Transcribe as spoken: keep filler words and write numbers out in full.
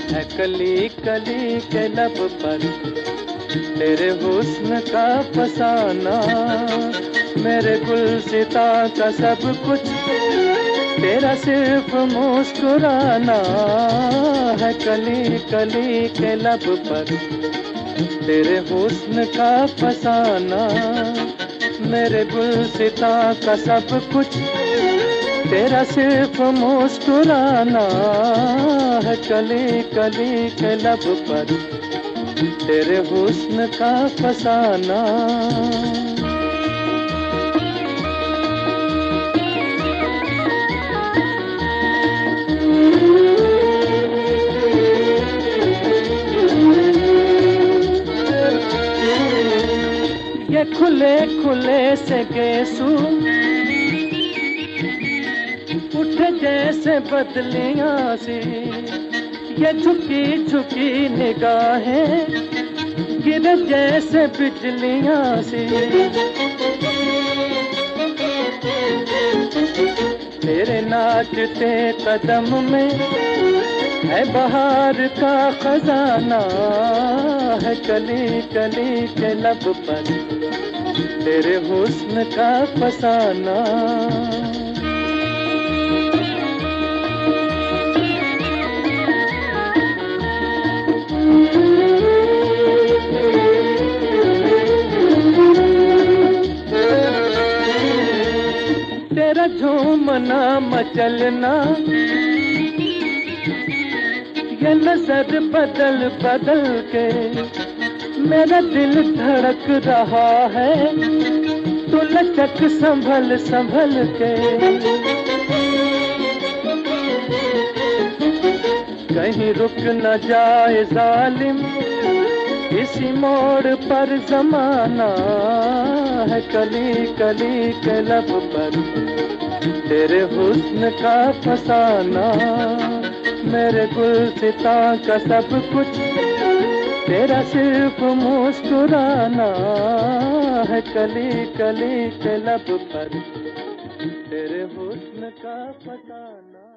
है कली कली के लब पर तेरे हुस्न का फसाना, मेरे गुलसिता का सब कुछ तेरा सिर्फ मुस्कुराना। है कली कली के लब पर तेरे हुस्न का फसाना, मेरे गुलसिता का सब कुछ तेरा सिर्फ मुस्कुराना। है कली कली के लब पर तेरे हुस्न का फसाना। ये खुले खुले से गेसू उठे जैसे बदलियां सी, ये झुकी झुकी निगाहें गिरे जैसे बिजलियां सी। तेरे नाचते कदम में है बहार का खजाना। है कली कली के लब पर तेरे हुस्न का फसाना। तेरा झूमना मचलना, ये नजर बदल बदल के मेरा दिल धड़क रहा है, तू लचक संभल संभल के। कहीं रुक न जाए जालिम इसी मोड़ पर जमाना। है कली कली के लब पर तेरे हुस्न का फसाना, मेरे गुलसिता का सब कुछ तेरा सिर्फ मुस्कुराना। है कली कली के लब पर तेरे हुस्न का फसाना।